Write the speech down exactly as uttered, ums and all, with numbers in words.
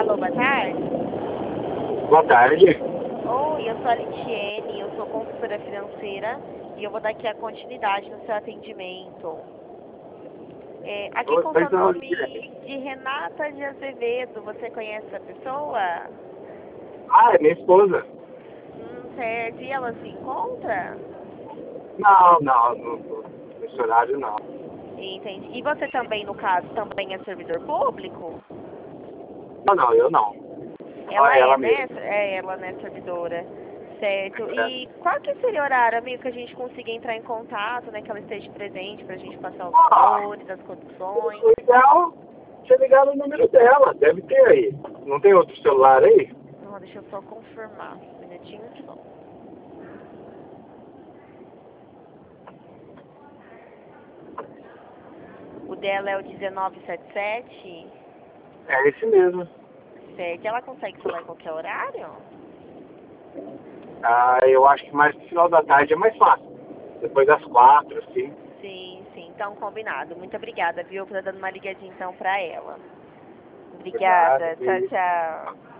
Alô, boa tarde. Boa tarde. Oi, eu sou a Litiene, eu sou consultora financeira e eu vou dar aqui a continuidade no seu atendimento. É, aqui Oi, com pois seu não, nome Litiene. de Renata de Azevedo, você conhece essa pessoa? Ah, é minha esposa. Hum, certo. E ela se encontra? Não, não, no, no, nesse horário não. Entendi. E você também, no caso, também é servidor público? Não, não, eu não. Só Ela é, ela né? mesmo. É, ela, né, servidora. Certo. É. E qual que seria o horário, amigo, que a gente consiga entrar em contato, né? Que ela esteja presente pra gente passar os Ah, valores, as condições? o ideal é você ligar no número dela, deve ter aí. Não tem outro celular aí? Não, deixa eu só confirmar. Um minutinho só. O dela é o dezenove setenta e sete. É esse mesmo. Certo. Ela consegue falar em qualquer horário? Ah, eu acho que mais no final da tarde é mais fácil. Depois das quatro, assim. Sim, sim. Então, combinado. Muito obrigada, viu? Por estar dando uma ligadinha, então, pra ela. De nada. Obrigada. Tchau, E tchau.